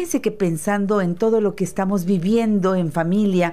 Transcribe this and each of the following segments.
fíjense que pensando en todo lo que estamos viviendo en familia,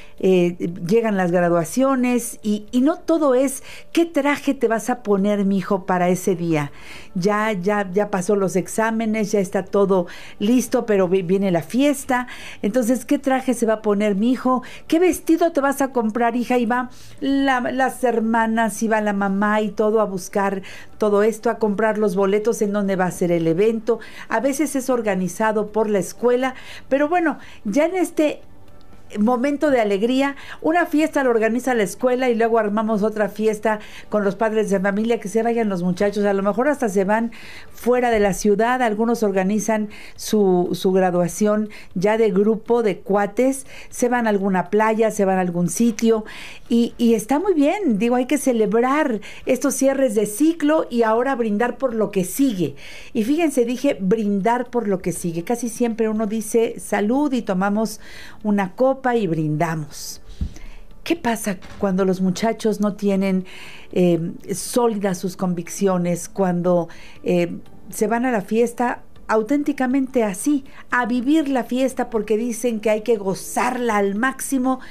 llegan las graduaciones y no todo es ¿qué traje te vas a poner, mijo, para ese día? Ya pasó los exámenes, ya está todo listo, pero viene la fiesta. Entonces, ¿qué traje se va a poner, mijo? ¿Qué vestido te vas a comprar, hija? Y va las hermanas, y va la mamá y todo a buscar todo esto, a comprar los boletos en donde va a ser el evento. A veces es organizado por la escuela, pero bueno, ya en este momento de alegría, una fiesta la organiza la escuela y luego armamos otra fiesta con los padres de familia, que se vayan los muchachos, a lo mejor hasta se van fuera de la ciudad, algunos organizan su graduación ya de grupo, de cuates, se van a alguna playa, se van a algún sitio y está muy bien, digo, hay que celebrar estos cierres de ciclo y ahora brindar por lo que sigue. Y fíjense, dije brindar por lo que sigue, casi siempre uno dice salud y tomamos una copa y brindamos. ¿Qué pasa cuando los muchachos no tienen sólidas sus convicciones, cuando se van a la fiesta auténticamente así, a vivir la fiesta porque dicen que hay que gozarla al máximo,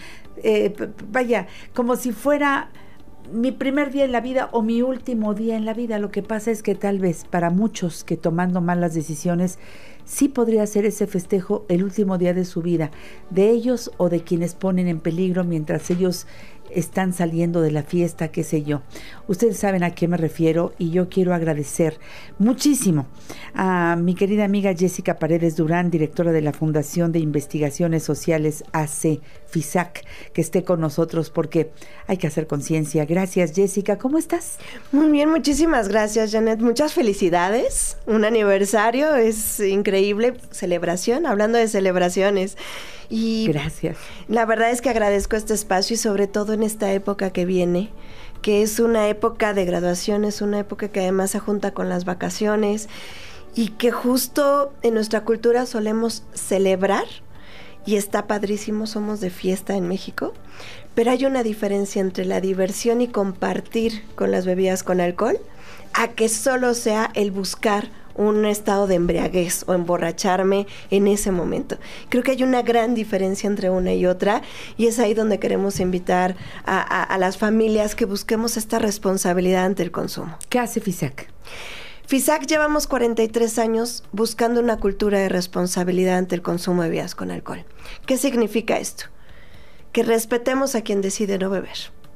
vaya, como si fuera mi primer día en la vida o mi último día en la vida? Lo que pasa es que tal vez para muchos que tomando malas decisiones sí podría ser ese festejo el último día de su vida, de ellos o de quienes ponen en peligro mientras ellos están saliendo de la fiesta, qué sé yo. Ustedes saben a qué me refiero y yo quiero agradecer muchísimo a mi querida amiga Jessica Paredes Durán, directora de la Fundación de Investigaciones Sociales AC FISAC, que esté con nosotros porque hay que hacer conciencia. Gracias, Jessica. ¿Cómo estás? Muy bien, muchísimas gracias, Janet. Muchas felicidades. Un aniversario, es increíble. Celebración, hablando de celebraciones. Y gracias. La verdad es que agradezco este espacio y sobre todo en esta época que viene, que es una época de graduación, es una época que además se junta con las vacaciones y que justo en nuestra cultura solemos celebrar y está padrísimo, somos de fiesta en México, pero hay una diferencia entre la diversión y compartir con las bebidas con alcohol a que solo sea el buscar un estado de embriaguez o emborracharme en ese momento. Creo que hay una gran diferencia entre una y otra y es ahí donde queremos invitar a las familias que busquemos esta responsabilidad ante el consumo. ¿Qué hace FISAC? FISAC llevamos 43 años buscando una cultura de responsabilidad ante el consumo de bebidas con alcohol. ¿Qué significa esto? Que respetemos a quien decide no beber.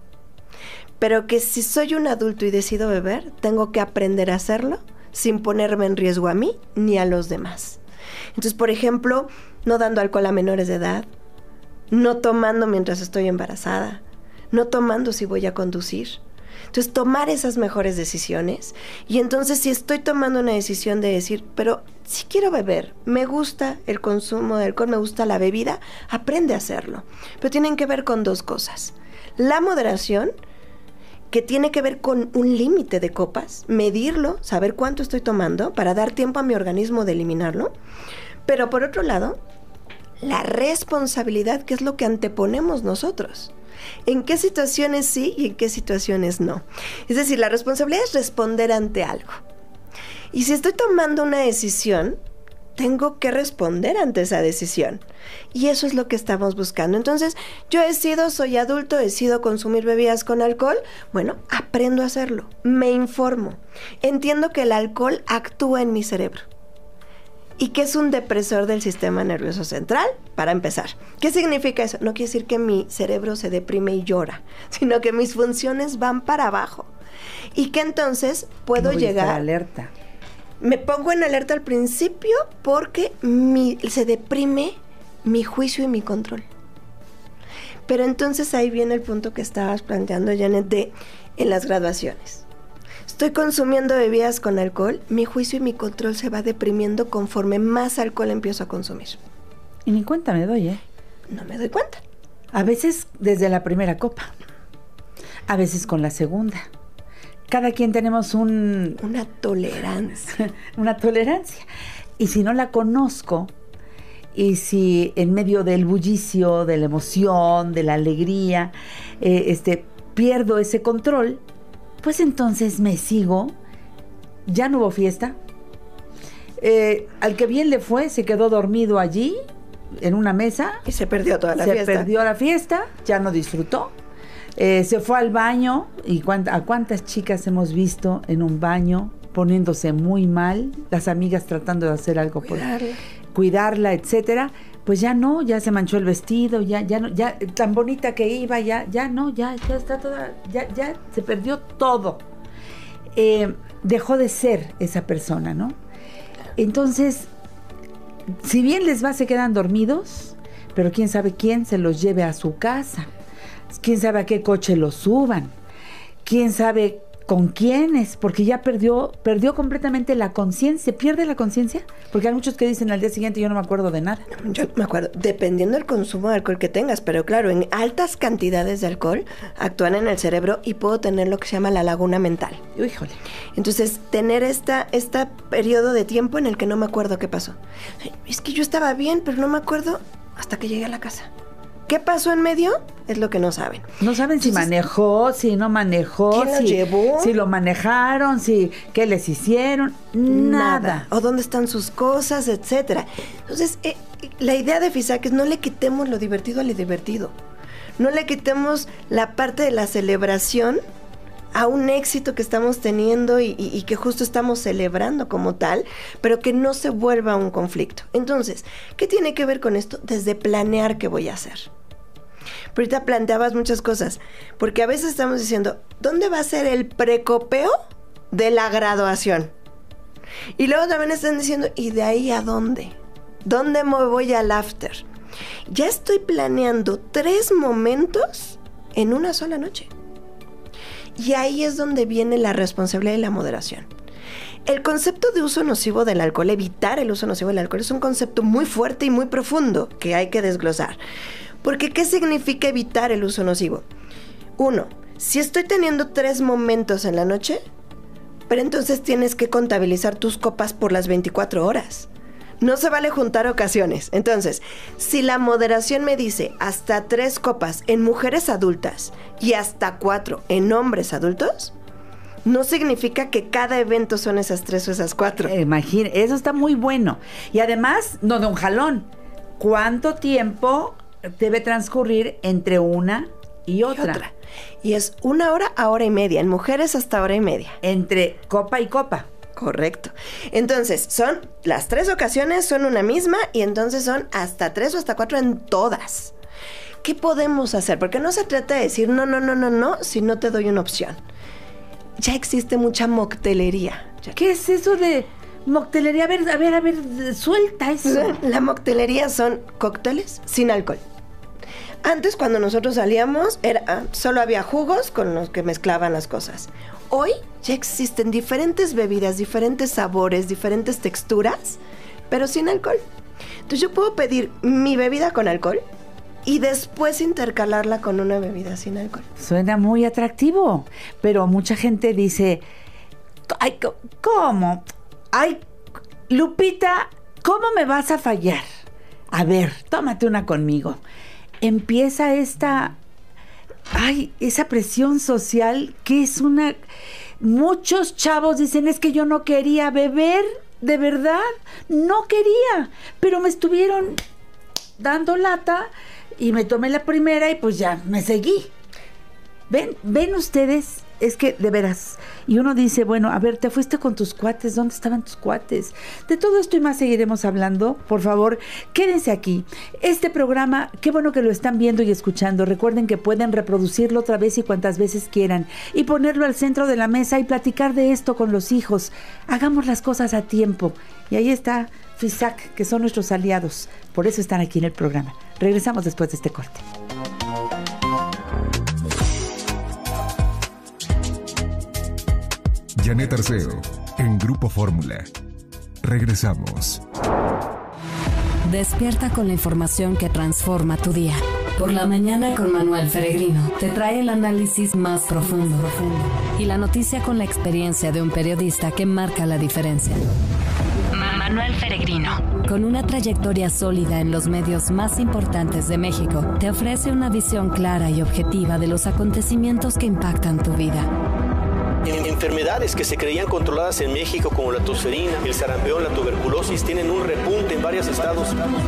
Pero que si soy un adulto y decido beber, tengo que aprender a hacerlo sin ponerme en riesgo a mí ni a los demás. Entonces, por ejemplo, no dando alcohol a menores de edad, no tomando mientras estoy embarazada, no tomando si voy a conducir. Entonces, tomar esas mejores decisiones. Y entonces, si estoy tomando una decisión de decir, pero si quiero beber, me gusta el consumo de alcohol, me gusta la bebida, aprende a hacerlo. Pero tienen que ver con dos cosas. La moderación, que tiene que ver con un límite de copas, medirlo, saber cuánto estoy tomando para dar tiempo a mi organismo de eliminarlo. Pero por otro lado, la responsabilidad, que es lo que anteponemos nosotros. ¿En qué situaciones sí y en qué situaciones no? Es decir, la responsabilidad es responder ante algo. Y si estoy tomando una decisión, tengo que responder ante esa decisión. Y eso es lo que estamos buscando. Entonces, yo soy adulto, decido consumir bebidas con alcohol. Bueno, aprendo a hacerlo, me informo. Entiendo que el alcohol actúa en mi cerebro y que es un depresor del sistema nervioso central, para empezar. ¿Qué significa eso? No quiere decir que mi cerebro se deprime y llora, sino que mis funciones van para abajo. Y que entonces puedo llegar... alerta. Me pongo en alerta al principio porque se deprime mi juicio y mi control. Pero entonces ahí viene el punto que estabas planteando, Janet, en las graduaciones. Estoy consumiendo bebidas con alcohol, mi juicio y mi control se va deprimiendo conforme más alcohol empiezo a consumir. Y ni cuenta me doy, ¿eh? No me doy cuenta. A veces desde la primera copa, a veces con la segunda. Cada quien tenemos una tolerancia. Una tolerancia. Y si no la conozco, y si en medio del bullicio, de la emoción, de la alegría, pierdo ese control, pues entonces me sigo. Ya no hubo fiesta. Al que bien le fue, se quedó dormido allí, en una mesa. Y se perdió toda la fiesta. Se perdió la fiesta, ya no disfrutó. Se fue al baño, y a cuántas chicas hemos visto en un baño poniéndose muy mal, las amigas tratando de hacer algo por cuidarla, etcétera. Pues ya no, ya se manchó el vestido, ya no, ya tan bonita que iba, ya está toda, ya se perdió todo. Dejó de ser esa persona, ¿no? Entonces, si bien les va, se quedan dormidos, pero quién sabe quién se los lleve a su casa, quién sabe a qué coche los suban, quién sabe con quiénes, porque ya perdió completamente la conciencia. ¿Se pierde la conciencia? Porque hay muchos que dicen al día siguiente, yo no me acuerdo de nada. Yo me acuerdo, dependiendo del consumo de alcohol que tengas, pero claro, en altas cantidades de alcohol actúan en el cerebro y puedo tener lo que se llama la laguna mental. Híjole. Entonces, tener este periodo de tiempo en el que no me acuerdo qué pasó. Es que yo estaba bien, pero no me acuerdo hasta que llegué a la casa. ¿Qué pasó en medio? Es lo que no saben. No saben. Entonces, si manejó, si no manejó, ¿quién lo llevó? Si lo manejaron, qué les hicieron, nada. O dónde están sus cosas, etcétera. Entonces, la idea de FISAC es no le quitemos lo divertido a lo divertido. No le quitemos la parte de la celebración a un éxito que estamos teniendo y que justo estamos celebrando como tal, pero que no se vuelva un conflicto. Entonces, ¿qué tiene que ver con esto? Desde planear qué voy a hacer. Pero ahorita planteabas muchas cosas, porque a veces estamos diciendo, ¿dónde va a ser el precopeo de la graduación? Y luego también están diciendo, ¿y de ahí a dónde? ¿Dónde me voy al after? Ya estoy planeando 3 momentos en una sola noche. Y ahí es donde viene la responsabilidad y la moderación. El concepto de uso nocivo del alcohol, evitar el uso nocivo del alcohol, es un concepto muy fuerte y muy profundo que hay que desglosar. Porque, ¿qué significa evitar el uso nocivo? 1, si estoy teniendo 3 momentos en la noche, pero entonces tienes que contabilizar tus copas por las 24 horas. No se vale juntar ocasiones. Entonces, si la moderación me dice hasta 3 copas en mujeres adultas y hasta 4 en hombres adultos, no significa que cada evento son esas 3 o esas 4. Imagínate, eso está muy bueno. Y además, no de un jalón. ¿Cuánto tiempo debe transcurrir entre una y otra? Y es 1 hora a hora y media. En mujeres hasta hora y media. Entre copa y copa. Correcto. Entonces, son las 3 ocasiones, son una misma, y entonces son hasta 3 o hasta 4 en todas. ¿Qué podemos hacer? Porque no se trata de decir no, si no te doy una opción. Ya existe mucha moctelería. ¿Qué es eso de moctelería? A ver, suelta eso. La moctelería son cócteles sin alcohol. Antes, cuando nosotros salíamos, solo había jugos con los que mezclaban las cosas. Hoy ya existen diferentes bebidas, diferentes sabores, diferentes texturas, pero sin alcohol. Entonces yo puedo pedir mi bebida con alcohol y después intercalarla con una bebida sin alcohol. Suena muy atractivo, pero mucha gente dice, ay, ¿cómo? Ay, Lupita, ¿cómo me vas a fallar? A ver, tómate una conmigo. Empieza esa presión social que es una... Muchos chavos dicen, es que yo no quería beber, de verdad, no quería, pero me estuvieron dando lata y me tomé la primera y pues ya, me seguí. ¿Ven ustedes? Es que, de veras, y uno dice, bueno, a ver, te fuiste con tus cuates, ¿dónde estaban tus cuates? De todo esto y más seguiremos hablando. Por favor, quédense aquí. Este programa, qué bueno que lo están viendo y escuchando. Recuerden que pueden reproducirlo otra vez y cuantas veces quieran, y ponerlo al centro de la mesa y platicar de esto con los hijos. Hagamos las cosas a tiempo. Y ahí está FISAC, que son nuestros aliados. Por eso están aquí en el programa. Regresamos después de este corte. Janet Arceo, en Grupo Fórmula. Regresamos. Despierta con la información que transforma tu día. Por la mañana con Manuel Feregrino te trae el análisis más profundo y la noticia con la experiencia de un periodista que marca la diferencia. Manuel Feregrino, con una trayectoria sólida en los medios más importantes de México, te ofrece una visión clara y objetiva de los acontecimientos que impactan tu vida. Enfermedades que se creían controladas en México, como la tosferina, el sarampión, la tuberculosis, tienen un repunte en varios estados.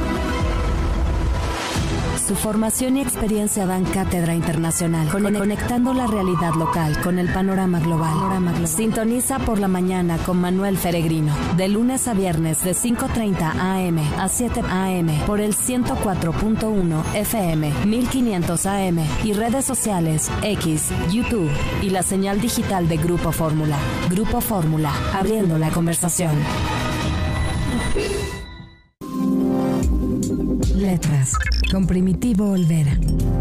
Su formación y experiencia dan cátedra internacional, conectando la realidad local con el panorama global. Sintoniza por la mañana con Manuel Feregrino, de lunes a viernes de 5:30 a.m. a 7 a.m. por el 104.1 FM, 1500 AM y redes sociales X, YouTube y la señal digital de Grupo Fórmula. Grupo Fórmula, abriendo la conversación. Letras, con Primitivo Olvera.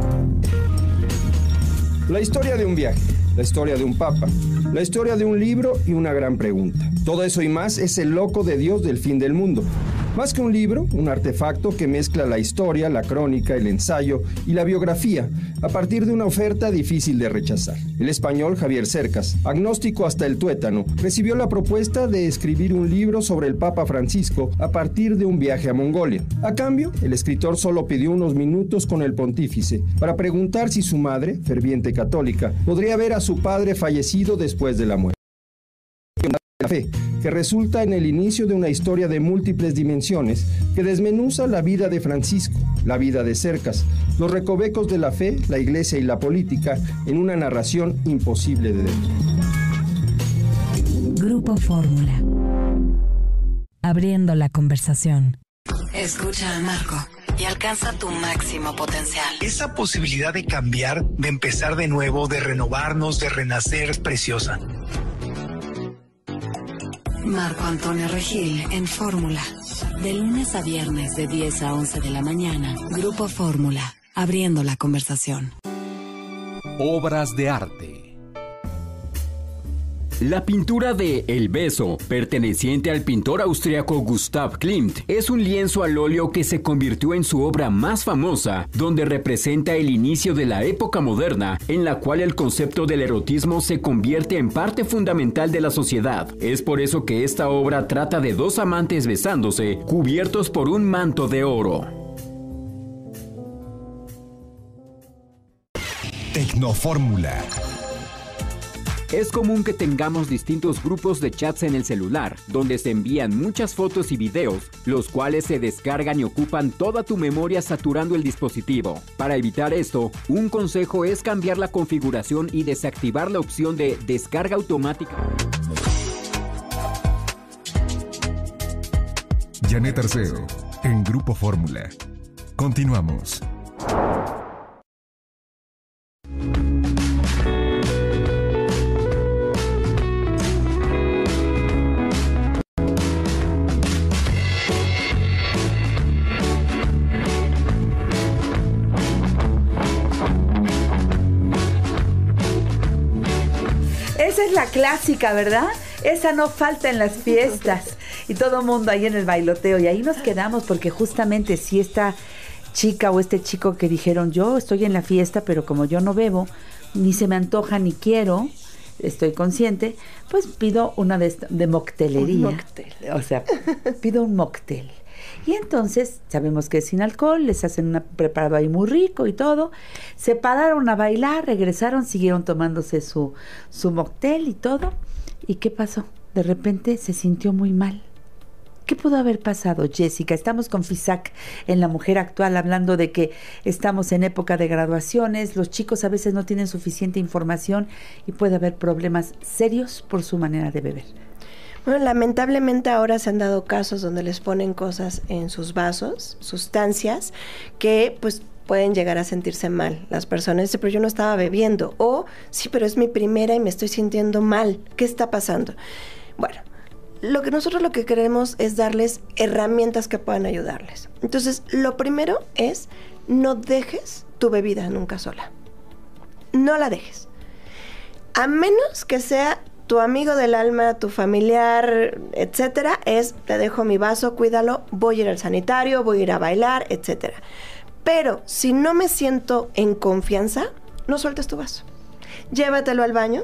La historia de un viaje, la historia de un papa, la historia de un libro y una gran pregunta. Todo eso y más es El Loco de Dios del Fin del Mundo. Más que un libro, un artefacto que mezcla la historia, la crónica, el ensayo y la biografía a partir de una oferta difícil de rechazar. El español Javier Cercas, agnóstico hasta el tuétano, recibió la propuesta de escribir un libro sobre el Papa Francisco a partir de un viaje a Mongolia. A cambio, el escritor solo pidió unos minutos con el pontífice para preguntar si su madre, ferviente católica, podría ver a su padre fallecido después de la muerte. La fe, que resulta en el inicio de una historia de múltiples dimensiones que desmenuza la vida de Francisco, la vida de Cercas, los recovecos de la fe, la iglesia y la política en una narración imposible de detener. Grupo Fórmula. Abriendo la conversación. Escucha a Marco y alcanza tu máximo potencial. Esa posibilidad de cambiar, de empezar de nuevo, de renovarnos, de renacer es preciosa. Marco Antonio Regil en Fórmula. De lunes a viernes de 10 a 11 de la mañana. Grupo Fórmula. Abriendo la conversación. Obras de arte. La pintura de El Beso, perteneciente al pintor austriaco Gustav Klimt, es un lienzo al óleo que se convirtió en su obra más famosa, donde representa el inicio de la época moderna, en la cual el concepto del erotismo se convierte en parte fundamental de la sociedad. Es por eso que esta obra trata de dos amantes besándose, cubiertos por un manto de oro. Tecnofórmula. Es común que tengamos distintos grupos de chats en el celular, donde se envían muchas fotos y videos, los cuales se descargan y ocupan toda tu memoria saturando el dispositivo. Para evitar esto, un consejo es cambiar la configuración y desactivar la opción de descarga automática. Janet Arceo, en Grupo Fórmula. Continuamos. Esa es la clásica, ¿verdad? Esa no falta en las fiestas. Y todo el mundo ahí en el bailoteo. Y ahí nos quedamos porque justamente si esta chica o este chico que dijeron, yo estoy en la fiesta, pero como yo no bebo, ni se me antoja ni quiero, estoy consciente, pues pido una de moctelería. Un mocktail. O sea, pido un mocktail. Y entonces, sabemos que es sin alcohol, les hacen un preparado ahí muy rico y todo. Se pararon a bailar, regresaron, siguieron tomándose su mocktail y todo. ¿Y qué pasó? De repente se sintió muy mal. ¿Qué pudo haber pasado, Jessica? Estamos con FISAC en La Mujer Actual hablando de que estamos en época de graduaciones, los chicos a veces no tienen suficiente información y puede haber problemas serios por su manera de beber. Bueno, lamentablemente ahora se han dado casos donde les ponen cosas en sus vasos, sustancias, que pues pueden llegar a sentirse mal. Las personas dicen, pero yo no estaba bebiendo. O, sí, pero es mi primera y me estoy sintiendo mal. ¿Qué está pasando? Bueno, nosotros lo que queremos es darles herramientas que puedan ayudarles. Entonces, lo primero es, no dejes tu bebida nunca sola. No la dejes. A menos que sea tu amigo del alma, tu familiar, etcétera, te dejo mi vaso, cuídalo, voy a ir al sanitario, voy a ir a bailar, etcétera. Pero si no me siento en confianza, no sueltes tu vaso. Llévatelo al baño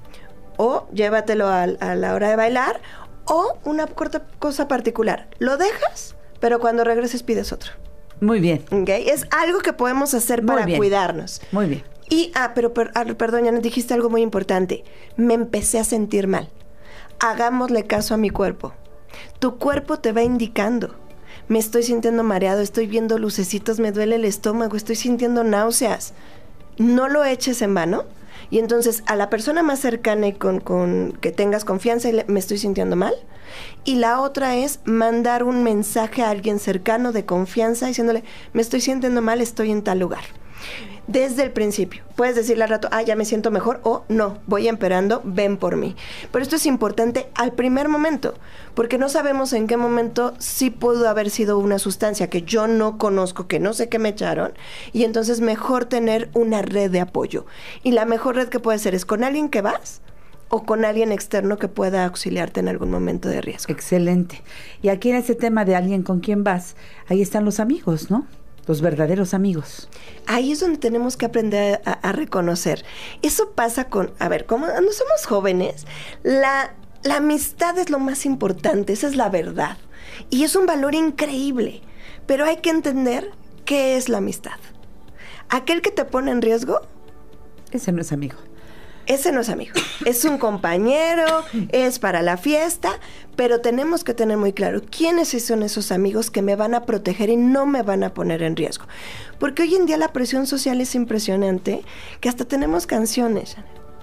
o llévatelo a la hora de bailar o una corta cosa particular. Lo dejas, pero cuando regreses pides otro. Muy bien. ¿Okay? Es algo que podemos hacer para cuidarnos. Muy bien. Y, perdón, ya nos dijiste algo muy importante. Me empecé a sentir mal. Hagámosle caso a mi cuerpo. Tu cuerpo te va indicando. Me estoy sintiendo mareado, estoy viendo lucecitos, me duele el estómago, estoy sintiendo náuseas. No lo eches en vano. Y entonces a la persona más cercana y con que tengas confianza, me estoy sintiendo mal. Y la otra es mandar un mensaje a alguien cercano de confianza diciéndole, me estoy sintiendo mal, estoy en tal lugar. Desde el principio. Puedes decirle al rato, ya me siento mejor, o no, voy empeorando, ven por mí. Pero esto es importante al primer momento, porque no sabemos en qué momento sí pudo haber sido una sustancia que yo no conozco, que no sé qué me echaron, y entonces mejor tener una red de apoyo. Y la mejor red que puede ser es con alguien que vas, o con alguien externo que pueda auxiliarte en algún momento de riesgo. Excelente. Y aquí en ese tema de alguien con quien vas, ahí están los amigos, ¿no? Los verdaderos amigos. Ahí es donde tenemos que aprender a reconocer. Eso pasa cuando somos jóvenes, la amistad es lo más importante, esa es la verdad. Y es un valor increíble, pero hay que entender qué es la amistad. Aquel que te pone en riesgo, ese no es amigo. Ese no es amigo, es un compañero, es para la fiesta, pero tenemos que tener muy claro quiénes son esos amigos que me van a proteger y no me van a poner en riesgo. Porque hoy en día la presión social es impresionante, que hasta tenemos canciones.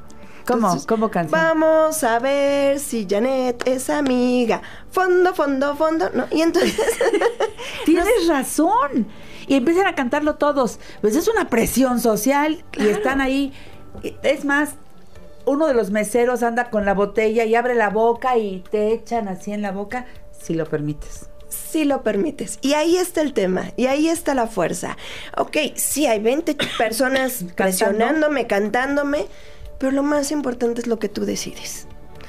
¿Cómo canción? Vamos a ver si Janet es amiga. Fondo, fondo, fondo. ¿No? Y entonces... Tienes razón. Y empiezan a cantarlo todos. Pues es una presión social, claro. Y están ahí. Es más, uno de los meseros anda con la botella y abre la boca y te echan así en la boca, si lo permites. Si lo permites. Y ahí está el tema, y ahí está la fuerza. Ok, sí, hay 20 personas presionándome, cantándome, pero lo más importante es lo que tú decides.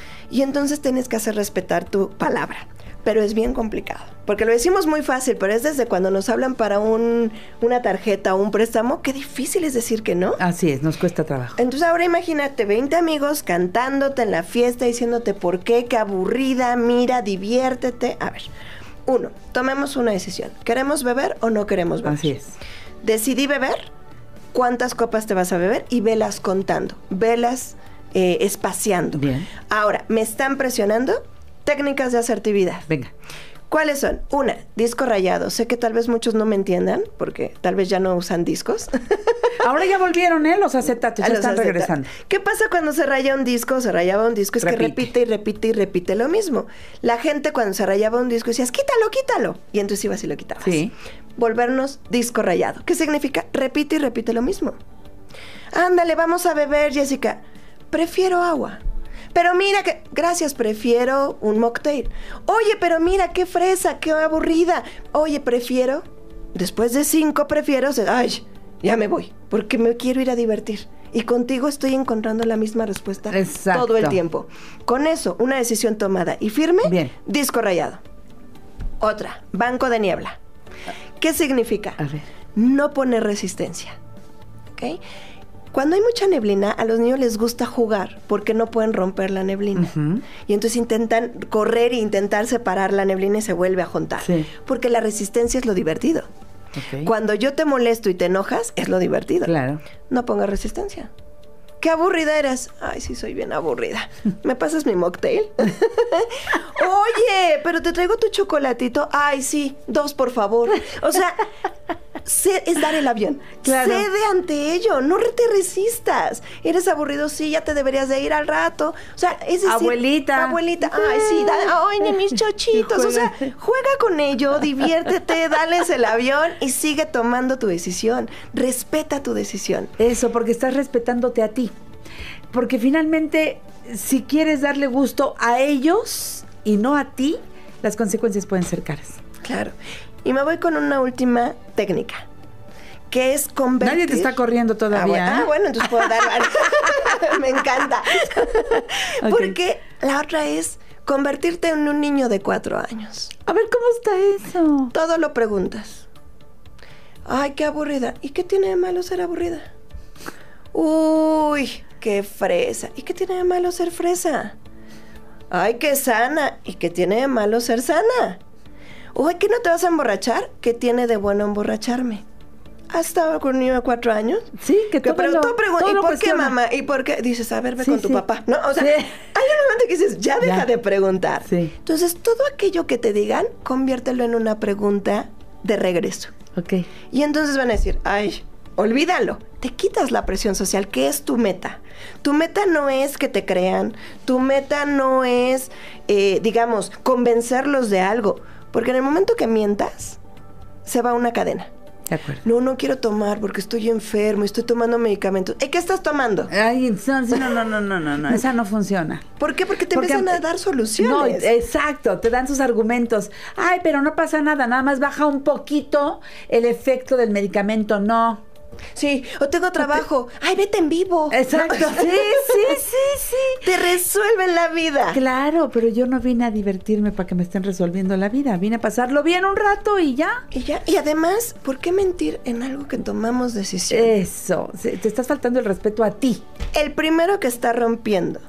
Y entonces tienes que hacer respetar tu palabra. Pero es bien complicado, porque lo decimos muy fácil, pero es desde cuando nos hablan para una tarjeta o un préstamo, qué difícil es decir que no. Así es, nos cuesta trabajo. Entonces ahora imagínate 20 amigos cantándote en la fiesta, diciéndote por qué aburrida, mira, diviértete. A ver, 1, tomemos una decisión. ¿Queremos beber o no queremos beber? Así es. Decidí beber, ¿cuántas copas te vas a beber? Y velas contando, velas espaciando. Bien. Ahora, ¿me están presionando? Técnicas de asertividad. Venga. ¿Cuáles son? 1, disco rayado. Sé que tal vez muchos no me entiendan, porque tal vez ya no usan discos. Ahora ya volvieron, los acetatos, ya están regresando. ¿Qué pasa cuando se rayaba un disco? Es que repite y repite y repite lo mismo. La gente cuando se rayaba un disco decías, quítalo, quítalo. Y entonces ibas y lo quitabas. Sí. Volvernos disco rayado. ¿Qué significa? Repite y repite lo mismo. Ándale, vamos a beber, Jessica. Prefiero agua. Pero mira que... Gracias, prefiero un mocktail. Oye, pero mira, qué fresa, qué aburrida. Oye, prefiero... Después de 5 prefiero... Ay, ya me voy, porque me quiero ir a divertir. Y contigo estoy encontrando la misma respuesta. Exacto. Todo el tiempo. Con eso, una decisión tomada y firme. Bien. Disco rayado. Otra, banco de niebla. ¿Qué significa? A ver. No poner resistencia. ¿Ok? Cuando hay mucha neblina, a los niños les gusta jugar porque no pueden romper la neblina. Uh-huh. Y entonces intentan correr e intentar separar la neblina y se vuelve a juntar. Sí. Porque la resistencia es lo divertido. Okay. Cuando yo te molesto y te enojas, es lo divertido. Claro. No pongas resistencia. ¡Qué aburrida eres! Ay, sí, soy bien aburrida. ¿Me pasas mi mocktail? Oye, pero te traigo tu chocolatito. Ay, sí, 2, por favor. O sea, es dar el avión. Claro. Cede ante ello, no te resistas. ¿Eres aburrido? Sí, ya te deberías de ir al rato. O sea, es decir... Abuelita, ay, sí, ay, ni mis chochitos. O sea, juega con ello, diviértete, dales el avión y sigue tomando tu decisión. Respeta tu decisión. Eso, porque estás respetándote a ti. Porque finalmente, si quieres darle gusto a ellos y no a ti, las consecuencias pueden ser caras. Claro. Y me voy con una última técnica, que es convertir... Nadie te está corriendo todavía. Bueno, entonces puedo dar... Me encanta. Okay. Porque la otra es convertirte en un niño de 4 años. A ver, ¿cómo está eso? Todo lo preguntas. Ay, qué aburrida. ¿Y qué tiene de malo ser aburrida? Uy, qué fresa. ¿Y qué tiene de malo ser fresa? Ay, qué sana. ¿Y qué tiene de malo ser sana? Uy, ¿qué no te vas a emborrachar? ¿Qué tiene de bueno emborracharme? ¿Has estado con un niño de 4 años? Sí, que todo pero tú preguntas, ¿y por qué, mamá? ¿Y por qué? Dices, a ver, ve con tu papá. No, o sea, hay un momento que dices, ya deja de preguntar. Sí. Entonces, todo aquello que te digan, conviértelo en una pregunta de regreso. Ok. Y entonces van a decir, ay, olvídalo. Te quitas la presión social, que es tu meta. Tu meta no es que te crean. Tu meta no es, digamos, convencerlos de algo. Porque en el momento que mientas, se va una cadena. De acuerdo. No quiero tomar porque estoy enfermo, estoy tomando medicamentos. ¿Qué estás tomando? Ay, no, esa no funciona. ¿Por qué? Porque empiezan a dar soluciones. No, exacto, te dan sus argumentos. Ay, pero no pasa nada más baja un poquito el efecto del medicamento, no. Sí, o tengo trabajo. Ay, vete en vivo. Exacto, sí. Te resuelven la vida. Claro, pero yo no vine a divertirme para que me estén resolviendo la vida. Vine a pasarlo bien un rato y ya. Y además, ¿por qué mentir en algo que tomamos decisión? Eso, te estás faltando el respeto a ti. El primero que está rompiendo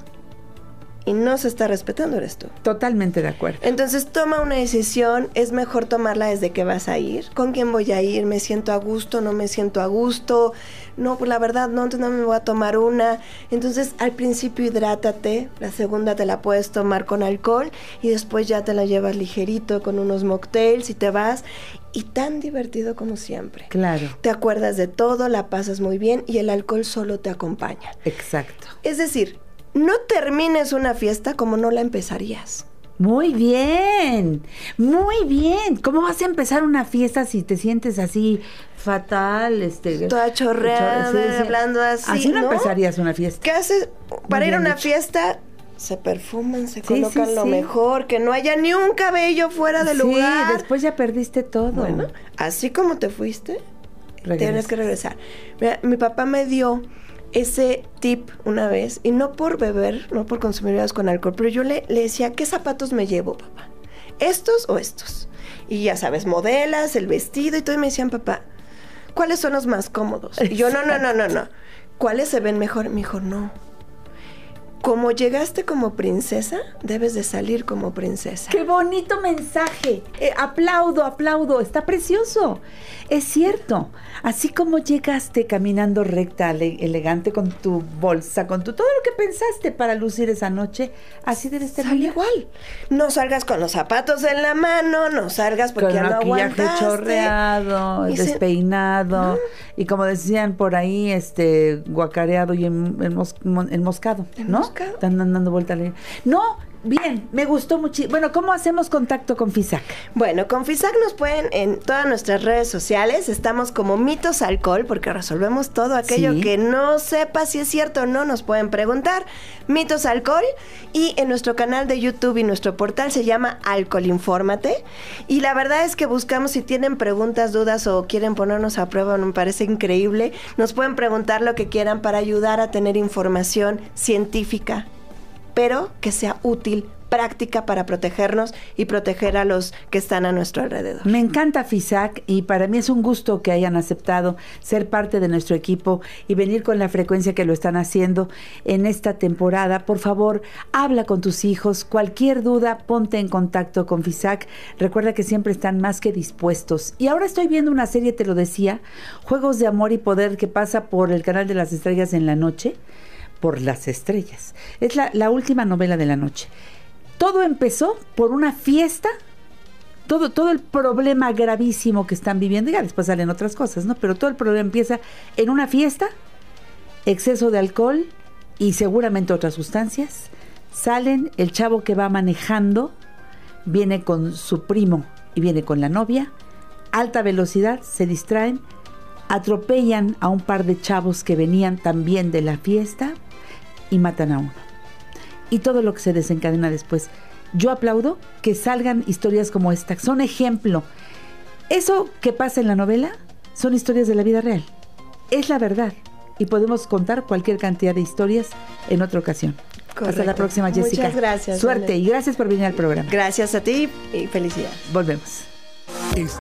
y no se está respetando eres tú. Totalmente de acuerdo. Entonces toma una decisión, es mejor tomarla desde que vas a ir. ¿Con quién voy a ir? ¿Me siento a gusto? ¿No me siento a gusto? No, pues la verdad no, entonces no me voy a tomar una. Entonces al principio hidrátate, la segunda te la puedes tomar con alcohol y después ya te la llevas ligerito con unos mocktails y te vas. Y tan divertido como siempre. Claro. Te acuerdas de todo, la pasas muy bien y el alcohol solo te acompaña. Exacto. Es decir, no termines una fiesta como no la empezarías. Muy bien, muy bien. ¿Cómo vas a empezar una fiesta si te sientes así fatal? Toda chorreada, hablando así. Así no empezarías una fiesta. ¿Qué haces para ir a una fiesta? Se perfuman, se colocan lo mejor, que no haya ni un cabello fuera del lugar. Sí, después ya perdiste todo. Bueno, así como te fuiste, tienes que regresar. Mira, mi papá me dio ese tip una vez, y no por beber, no por consumir bebidas con alcohol, pero yo le decía, ¿qué zapatos me llevo, papá? ¿Estos o estos? Y ya sabes, modelas, el vestido y todo, y me decían, papá, ¿cuáles son los más cómodos? Y yo, no. ¿Cuáles se ven mejor? Me dijo, no. Como llegaste como princesa, debes de salir como princesa. ¡Qué bonito mensaje! Aplaudo, está precioso. Es cierto, así como llegaste caminando recta, elegante, con tu bolsa, con todo lo que pensaste para lucir esa noche, así debes terminar. Sal igual. No salgas con los zapatos en la mano, no salgas porque ya no aguantaste. Con maquillaje chorreado, despeinado, y como decían por ahí, guacareado y enmoscado, ¿no? Están dando vuelta a la... No, bien, me gustó mucho. Bueno, ¿cómo hacemos contacto con FISAC? Bueno, con FISAC nos pueden en todas nuestras redes sociales. Estamos como Mitos Alcohol, porque resolvemos todo aquello que no sepa si es cierto o no. Nos pueden preguntar. Mitos Alcohol. Y en nuestro canal de YouTube y nuestro portal se llama Alcohol Infórmate. Y la verdad es que buscamos, si tienen preguntas, dudas o quieren ponernos a prueba, me parece increíble. Nos pueden preguntar lo que quieran para ayudar a tener información científica, pero que sea útil, práctica para protegernos y proteger a los que están a nuestro alrededor. Me encanta FISAC y para mí es un gusto que hayan aceptado ser parte de nuestro equipo y venir con la frecuencia que lo están haciendo en esta temporada. Por favor, habla con tus hijos. Cualquier duda, ponte en contacto con FISAC. Recuerda que siempre están más que dispuestos. Y ahora estoy viendo una serie, te lo decía, Juegos de Amor y Poder, que pasa por el canal de las estrellas en la noche. Por las estrellas. Es la última novela de la noche. Todo empezó por una fiesta, todo el problema gravísimo que están viviendo, ya después salen otras cosas, ¿no? Pero todo el problema empieza en una fiesta, exceso de alcohol y seguramente otras sustancias. Salen, el chavo que va manejando viene con su primo y viene con la novia, alta velocidad, se distraen, atropellan a un par de chavos que venían también de la fiesta y matan a uno. Y todo lo que se desencadena después. Yo aplaudo que salgan historias como esta. Son ejemplo. Eso que pasa en la novela son historias de la vida real. Es la verdad. Y podemos contar cualquier cantidad de historias en otra ocasión. Correcto. Hasta la próxima, Jessica. Muchas gracias. Suerte y gracias por venir al programa. Gracias a ti y felicidades. Volvemos.